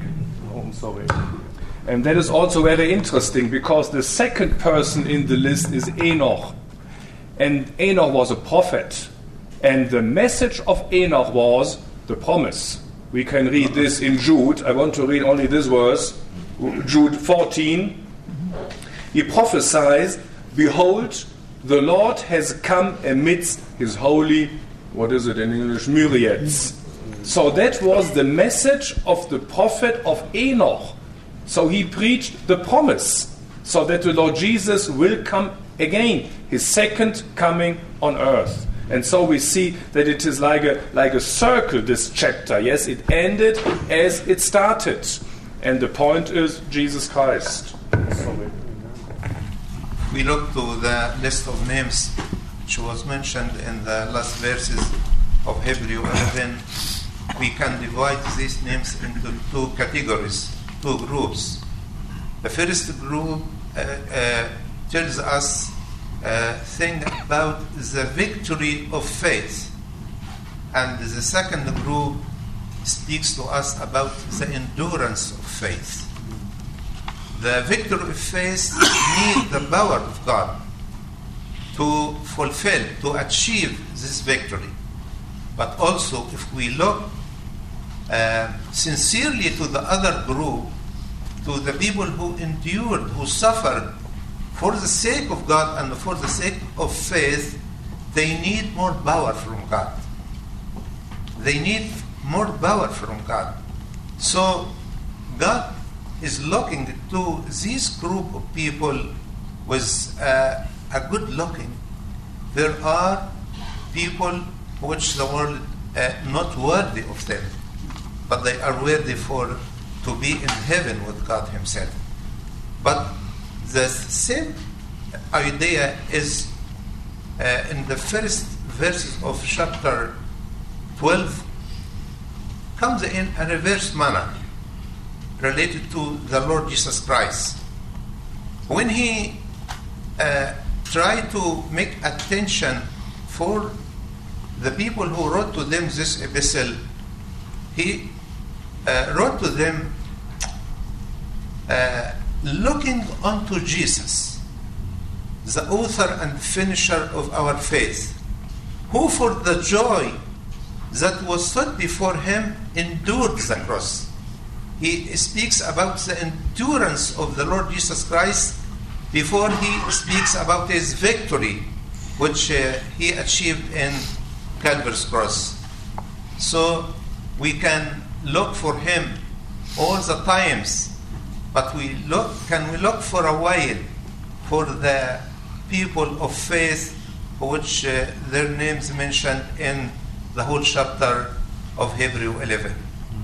Oh, I'm sorry. And that is also very interesting because the second person in the list is Enoch. And Enoch was a prophet. And the message of Enoch was the promise. We can read this in Jude. I want to read only this verse. Jude fourteen. He prophesied, "Behold, the Lord has come amidst his holy," what is it in English, myriads. So that was the message of the prophet of Enoch. So he preached the promise, so that the Lord Jesus will come again, his second coming on earth. And so we see that it is like a like a circle, this chapter. Yes, it ended as it started. And the point is Jesus Christ. Sorry. We look to the list of names which was mentioned in the last verses of Hebrew eleven. We can divide these names into two categories, two groups. The first group uh, uh, tells us a thing about the victory of faith, and the second group speaks to us about the endurance of faith. The victory of faith needs the power of God to fulfill, to achieve this victory. But also, if we look uh, sincerely to the other group, to the people who endured, who suffered for the sake of God and for the sake of faith, they need more power from God. They need more power from God. So God is looking to this group of people with uh, a good looking. There are people which the world uh, not worthy of them, but they are worthy for to be in heaven with God himself. But the same idea is uh, in the first verses of chapter twelve, comes in a reverse manner related to the Lord Jesus Christ. When he uh, tried to make attention for the people who wrote to them this epistle, he uh, wrote to them uh, looking unto Jesus, the author and finisher of our faith, who for the joy that was set before him endured the cross. He speaks about the endurance of the Lord Jesus Christ before he speaks about his victory, which uh, he achieved in Calvary's cross. So we can look for him all the times, but we look, can we look for a while for the people of faith, which uh, their names mentioned in the whole chapter of Hebrew eleven.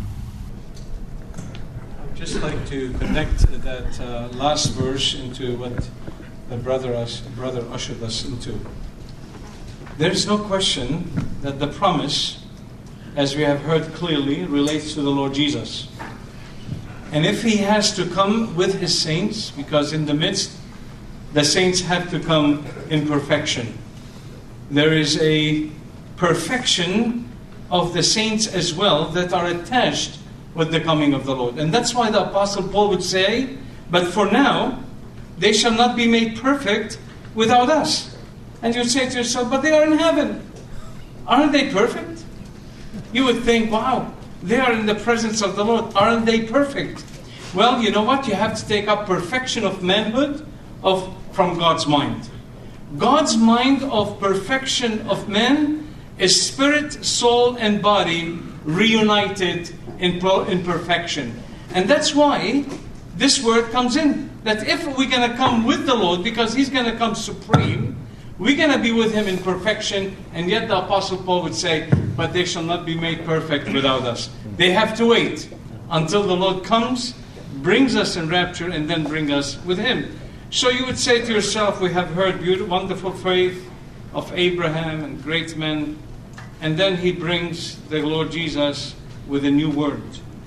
I'd just like to connect that uh, last verse into what the brother, us, brother ushered us into. There is no question that the promise, as we have heard clearly, relates to the Lord Jesus. And if he has to come with his saints, because in the midst, the saints have to come in perfection. There is a perfection of the saints as well that are attached with the coming of the Lord. And that's why the Apostle Paul would say, but for now, they shall not be made perfect without us. And you'd say to yourself, but they are in heaven. Aren't they perfect? You would think, wow, they are in the presence of the Lord. Aren't they perfect? Well, you know what? You have to take up perfection of manhood of from God's mind. God's mind of perfection of man is spirit, soul, and body reunited in, in perfection. And that's why this word comes in. That if we're going to come with the Lord, because he's going to come supreme, we're going to be with him in perfection. And yet the Apostle Paul would say, but they shall not be made perfect without us. They have to wait until the Lord comes, brings us in rapture, and then bring us with him. So you would say to yourself, we have heard beautiful, wonderful faith of Abraham and great men, and then he brings the Lord Jesus with a new word.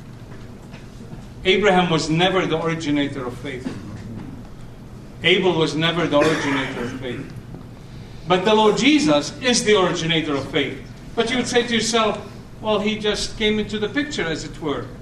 Abraham was never the originator of faith. Abel was never the originator of faith. But the Lord Jesus is the originator of faith. But you would say to yourself, well, he just came into the picture, as it were.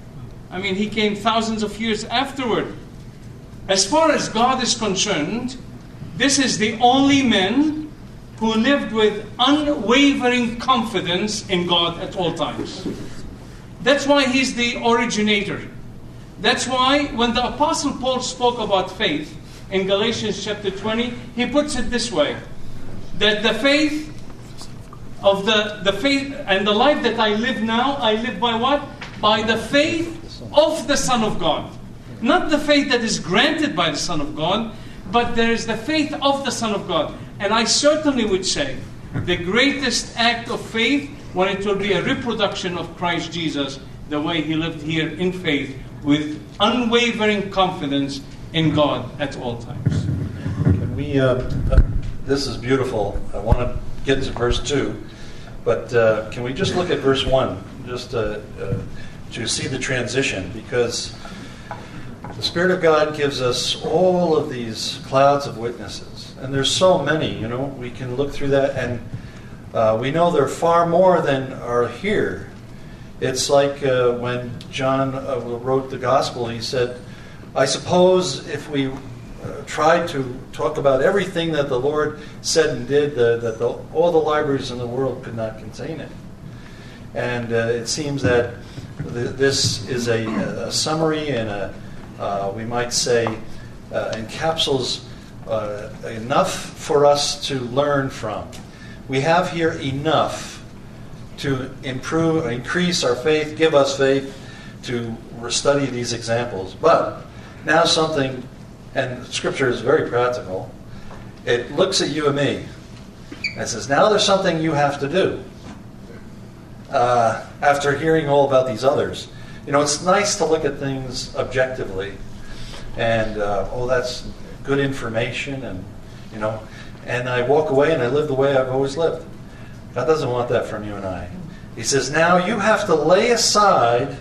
I mean, he came thousands of years afterward. As far as God is concerned, this is the only man who lived with unwavering confidence in God at all times. That's why he's the originator. That's why when the Apostle Paul spoke about faith in Galatians chapter twenty, he puts it this way, that the faith of the, the faith and the life that I live now, I live by what? By the faith of the Son of God. Not the faith that is granted by the Son of God, but there is the faith of the Son of God. And I certainly would say the greatest act of faith when it will be a reproduction of Christ Jesus, the way he lived here in faith with unwavering confidence in God at all times. Can we, uh, uh, this is beautiful. I want to get to verse two, but uh, can we just look at verse one, just uh, uh, to see the transition, because the Spirit of God gives us all of these clouds of witnesses, and there's so many, you know, we can look through that, and uh, we know there are far more than are here. It's like uh, when John uh, wrote the Gospel, he said, I suppose if we uh, tried to talk about everything that the Lord said and did, uh, that the, all the libraries in the world could not contain it. And uh, it seems that th- this is a, a summary and a, uh, we might say, uh, encapsulates uh, enough for us to learn from. We have here enough to improve, increase our faith, give us faith to study these examples. But now something, and Scripture is very practical, it looks at you and me and says, now there's something you have to do. Uh, after hearing all about these others. You know, it's nice to look at things objectively and, uh, oh, that's good information, and, you know, and I walk away and I live the way I've always lived. God doesn't want that from you and I. He says, now you have to lay aside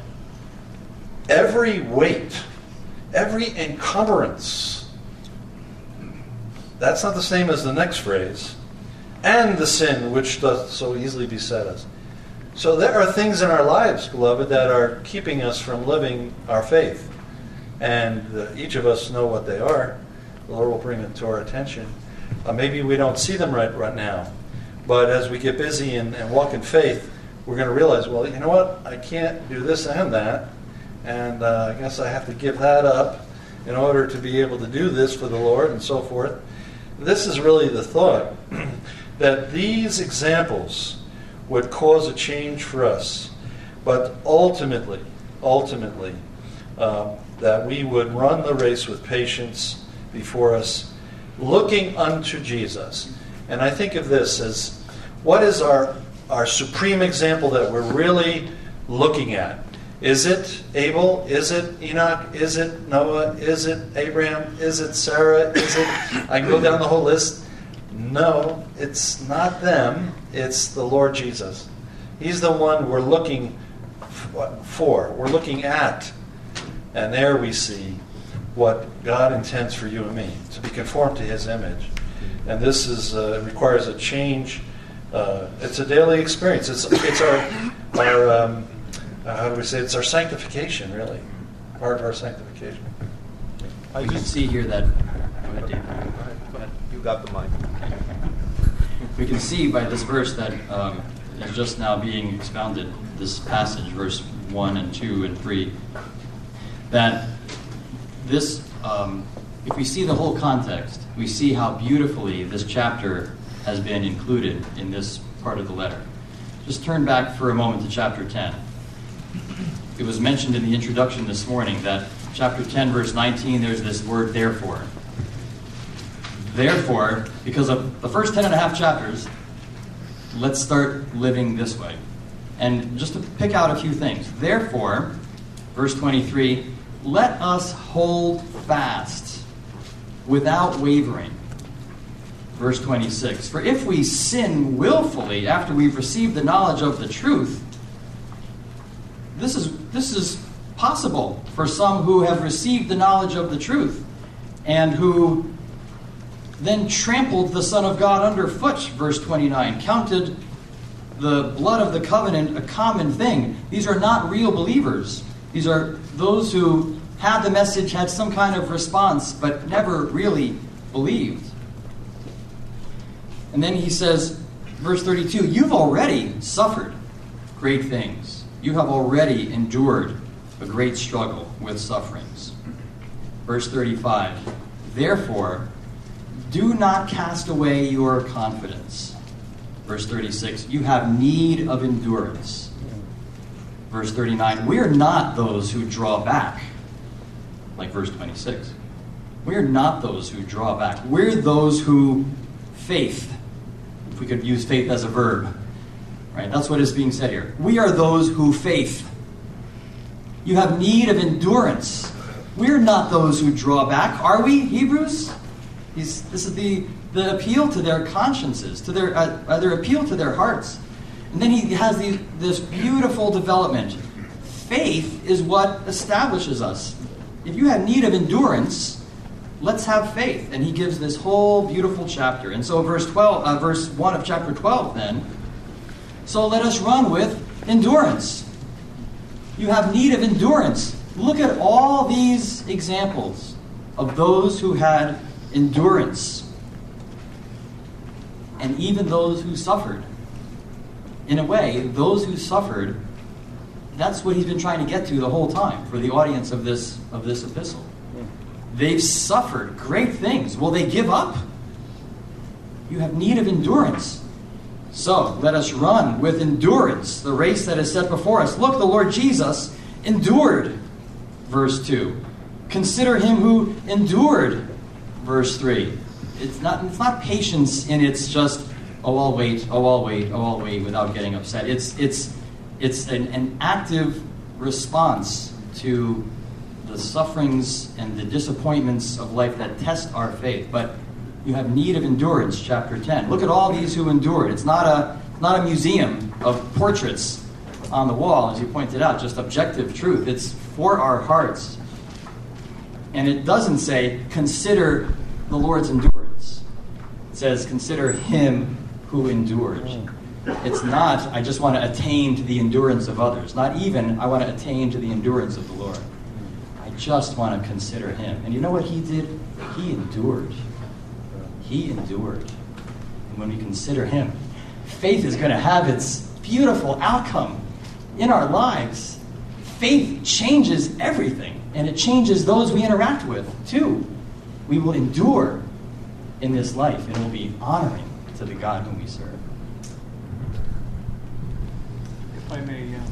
every weight, every encumbrance. That's not the same as the next phrase. And the sin which doth so easily beset us. So there are things in our lives, beloved, that are keeping us from living our faith. And uh, each of us know what they are. The Lord will bring it to our attention. Uh, maybe we don't see them right, right now. But as we get busy and, and walk in faith, we're going to realize, well, you know what? I can't do this and that. And uh, I guess I have to give that up in order to be able to do this for the Lord and so forth. This is really the thought, that these examples would cause a change for us. But ultimately, ultimately, uh, that we would run the race with patience before us, looking unto Jesus. And I think of this as, what is our, our supreme example that we're really looking at? Is it Abel? Is it Enoch? Is it Noah? Is it Abraham? Is it Sarah? Is it... I can go down the whole list. No, it's not them. It's the Lord Jesus. He's the one we're looking for. We're looking at. And there we see what God intends for you and me, to be conformed to His image. And this is uh, requires a change. Uh, it's a daily experience. It's it's our our um, uh, how do we say? It's our sanctification, really, part of our sanctification. I can see here that. Go ahead, Dave. Go ahead. Go ahead. You got the mic. We can see by this verse that um, is just now being expounded, this passage, verse one and two and three, that this, um, if we see the whole context, we see how beautifully this chapter has been included in this part of the letter. Just turn back for a moment to chapter ten. It was mentioned in the introduction this morning that chapter ten, verse nineteen, there's this word therefore. Therefore, because of the first ten and a half chapters, let's start living this way. And just to pick out a few things. Therefore, verse twenty-three, let us hold fast without wavering. Verse twenty-six, for if we sin willfully after we've received the knowledge of the truth, this is, this is possible for some who have received the knowledge of the truth and who then trampled the Son of God underfoot, verse twenty-nine, counted the blood of the covenant a common thing. These are not real believers. These are those who had the message, had some kind of response, but never really believed. And then he says, verse thirty-two, you've already suffered great things. You have already endured a great struggle with sufferings. Verse thirty-five, therefore, do not cast away your confidence. Verse thirty-six, you have need of endurance. Verse thirty-nine, we are not those who draw back, like verse twenty-six. We are not those who draw back. We're those who faith, if we could use faith as a verb, right? That's what is being said here. We are those who faith. You have need of endurance. We're not those who draw back, are we, Hebrews? He's, this is the, the appeal to their consciences, to their uh, uh, their appeal to their hearts. And then he has the, this beautiful development. Faith is what establishes us. If you have need of endurance, let's have faith. And he gives this whole beautiful chapter. And so verse twelve, uh, verse one of chapter twelve then, so let us run with endurance. You have need of endurance. Look at all these examples of those who had endurance. And even those who suffered. In a way, those who suffered, that's what he's been trying to get to the whole time for the audience of this of this epistle. They've suffered great things. Will they give up? You have need of endurance. So, let us run with endurance the race that is set before us. Look, the Lord Jesus endured, verse two. Consider him who endured, verse three. It's not, it's not patience in it's just, oh, I'll wait, oh, I'll wait, oh, I'll wait, without getting upset. It's, it's, it's an, an active response to the sufferings and the disappointments of life that test our faith. But you have need of endurance, chapter ten. Look at all these who endured. It's not a, not a museum of portraits on the wall, as you pointed out, just objective truth. It's for our hearts. And it doesn't say, consider the Lord's endurance. It says, consider him who endured. It's not, I just want to attain to the endurance of others. Not even, I want to attain to the endurance of the Lord. I just want to consider him. And you know what he did? He endured. He endured. And when we consider him, faith is going to have its beautiful outcome in our lives. Faith changes everything, and it changes those we interact with, too. We will endure in this life, and it will be honoring to the God whom we serve. If I may uh,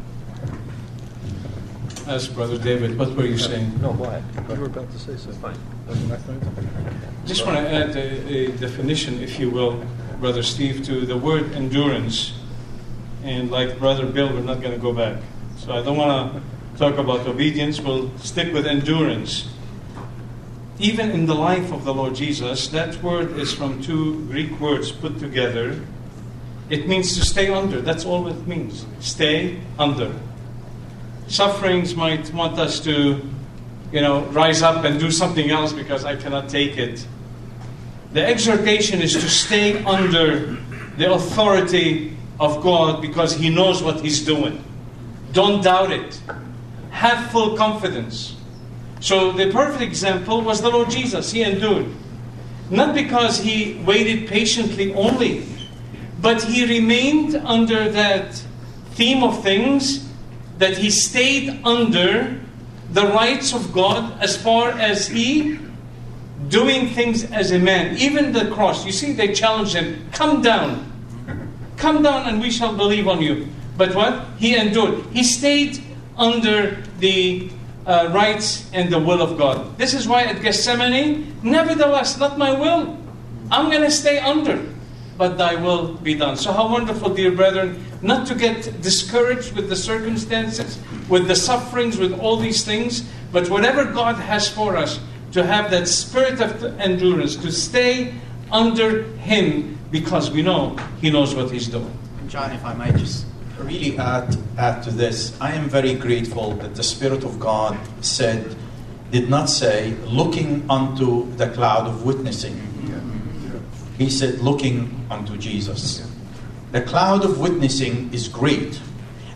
ask Brother David, what were you saying? No, go ahead. You were about to say something. Fine. Just want to add a, a definition, if you will, Brother Steve, to the word endurance. And like Brother Bill, we're not going to go back. So I don't want to talk about obedience. We'll stick with endurance. Even in the life of the Lord Jesus, that word is from two Greek words put together. It means to stay under. That's all it means. Stay under. Sufferings might want us to, you know, rise up and do something else because I cannot take it. The exhortation is to stay under the authority of God because he knows what he's doing. Don't doubt it. Have full confidence. So the perfect example was the Lord Jesus. He endured. Not because he waited patiently only, but he remained under that theme of things, that he stayed under the rights of God as far as he doing things as a man. Even the cross. You see, they challenged him. Come down. Come down and we shall believe on you. But what? He endured. He stayed under the uh, rights and the will of God. This is why at Gethsemane, nevertheless, not my will. I'm going to stay under. But thy will be done. So how wonderful, dear brethren, not to get discouraged with the circumstances, with the sufferings, with all these things, but whatever God has for us, to have that spirit of endurance, to stay under him, because we know he knows what he's doing. John, if I might just really add, add to this, I am very grateful that the Spirit of God said, did not say, looking unto the cloud of witnessing. He said, looking unto Jesus. The cloud of witnessing is great.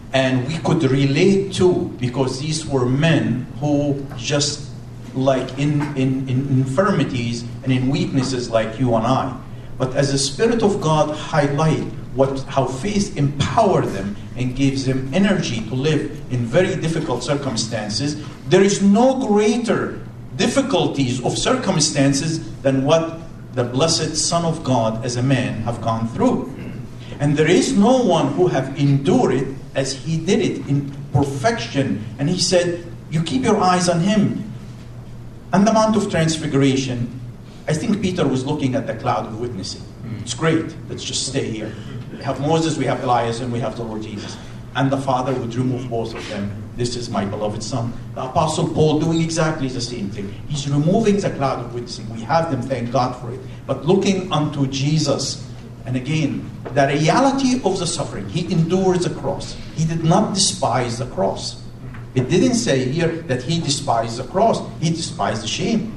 and we could relate to, because these were men who just like in, in, in infirmities and in weaknesses like you and I. But as the Spirit of God highlight what, how faith empowered them and gives them energy to live in very difficult circumstances, there is no greater difficulties of circumstances than what the blessed Son of God as a man have gone through. And there is no one who have endured it as he did it in perfection. And he said, you keep your eyes on him. On the Mount of Transfiguration, I think Peter was looking at the cloud of witnessing. It's great. Let's just stay here. We have Moses, we have Elias, and we have the Lord Jesus. And the Father would remove both of them. This is my beloved Son. The Apostle Paul doing exactly the same thing. He's removing the cloud of witnessing. We have them, thank God for it. But looking unto Jesus. And again, the reality of the suffering. He endured the cross. He did not despise the cross. It didn't say here that he despised the cross. He despised the shame.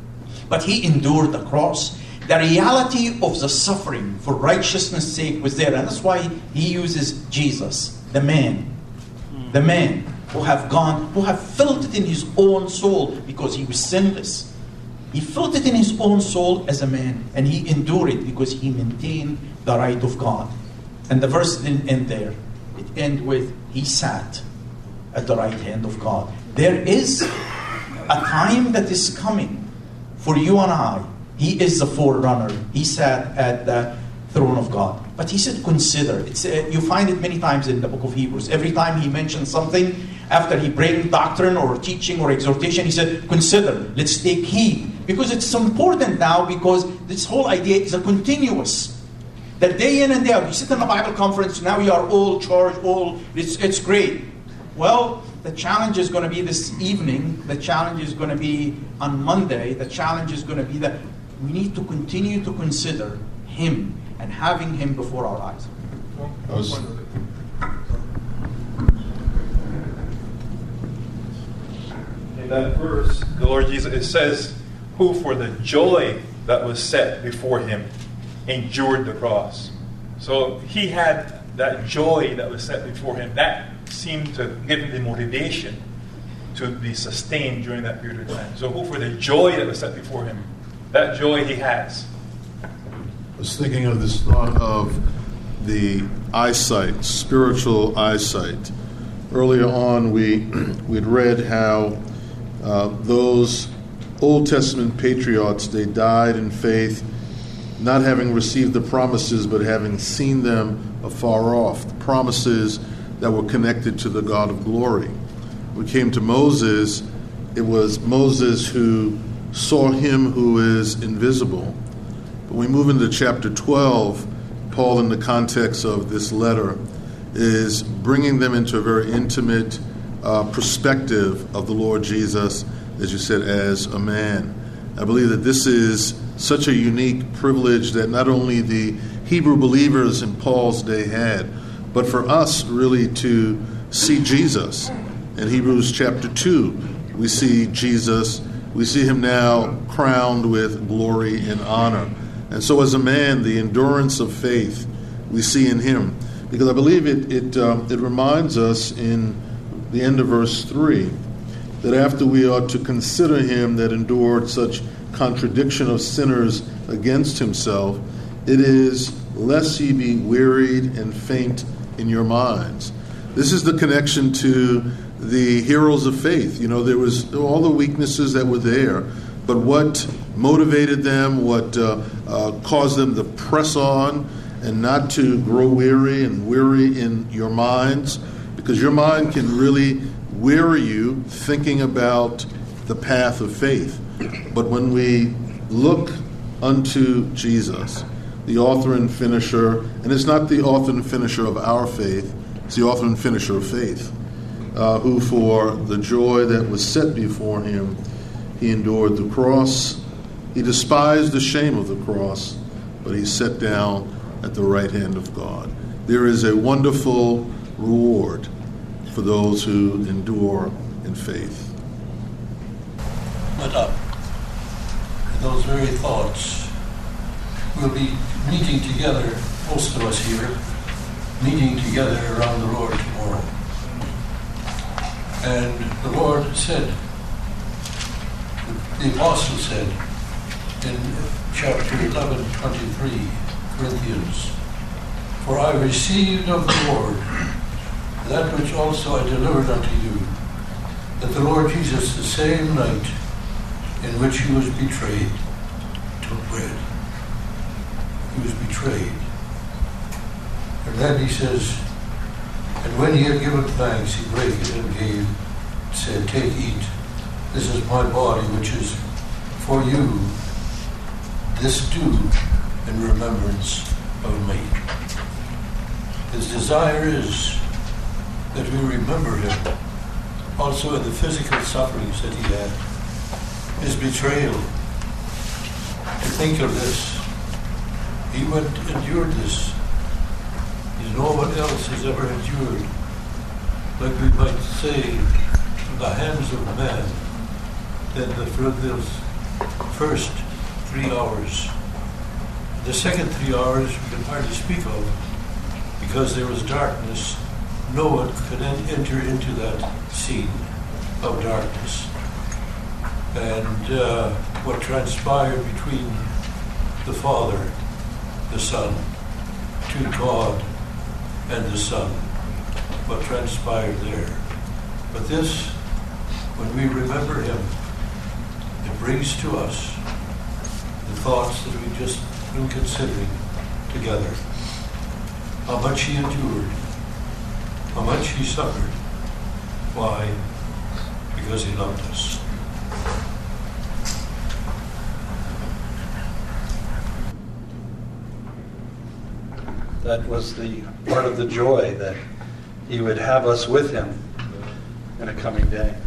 But he endured the cross. The reality of the suffering for righteousness' sake was there. And that's why he uses Jesus, the man. The man who have gone, who have felt it in his own soul because he was sinless. He felt it in his own soul as a man. And he endured it because he maintained the right of God. And the verse didn't end there. It ended with, he sat at the right hand of God. There is a time that is coming for you and I. He is the forerunner. He sat at the throne of God. But he said, consider. It's, uh, you find it many times in the book of Hebrews. Every time he mentions something, after he brings doctrine or teaching or exhortation, he said, consider. Let's take heed. Because it's important now, because this whole idea is a continuous. That day in and day out, you sit in a Bible conference, now you are all charged, all, it's, it's great. Well, the challenge is going to be this evening. The challenge is going to be on Monday. The challenge is going to be that we need to continue to consider him and having him before our eyes. Was, in that verse, the Lord Jesus, it says, who for the joy that was set before him endured the cross. So he had that joy that was set before him. That seemed to give him the motivation to be sustained during that period of time. So who for the joy that was set before him, that joy he has. I was thinking of this thought of the eyesight, spiritual eyesight. Earlier on, we we'd read how uh, those Old Testament patriots, they died in faith, not having received the promises, but having seen them afar off, the promises that were connected to the God of glory. We came to Moses. It was Moses who saw him who is invisible. But we move into chapter twelve. Paul, in the context of this letter, is bringing them into a very intimate uh, perspective of the Lord Jesus, as you said, as a man. I believe that this is such a unique privilege that not only the Hebrew believers in Paul's day had, but for us really to see Jesus. In Hebrews chapter two, we see Jesus. We see him now crowned with glory and honor. And so as a man, the endurance of faith we see in him. Because I believe it it, um, it reminds us in the end of verse three that after we are to consider him that endured such contradiction of sinners against himself, it is lest ye be wearied and faint in your minds. This is the connection to the heroes of faith. You know, there was all the weaknesses that were there, but what motivated them, what uh, uh, caused them to press on and not to grow weary and weary in your minds, because your mind can really weary you thinking about the path of faith. But when we look unto Jesus, the author and finisher, and it's not the author and finisher of our faith, it's the author and finisher of faith, uh, who for the joy that was set before him, he endured the cross. He despised the shame of the cross, but he sat down at the right hand of God. There is a wonderful reward for those who endure in faith. But uh, those very thoughts, we'll be meeting together, most of us here, meeting together around the Lord tomorrow. And the Lord said, the apostle said in chapter eleven, twenty-three, Corinthians, "For I received of the Lord that which also I delivered unto you, that the Lord Jesus, the same night in which he was betrayed, took bread." He was betrayed. And then he says, "And when he had given thanks, he brake it and gave, said, Take, eat. This is my body, which is for you. This do in remembrance of me." His desire is that we remember him also in the physical sufferings that he had. His betrayal. To think of this. He went endured this. No one else has ever endured, like we might say, from the hands of man, than the, for those first three hours. The second three hours we can hardly speak of, because there was darkness. No one could en- enter into that scene of darkness. And uh, what transpired between the Father, the Son, to God, and the Son, what transpired there. But this, when we remember him, it brings to us the thoughts that we've just been considering together. How much he endured, how much he suffered. Why? Because he loved us. That was the part of the joy, that he would have us with him in a coming day.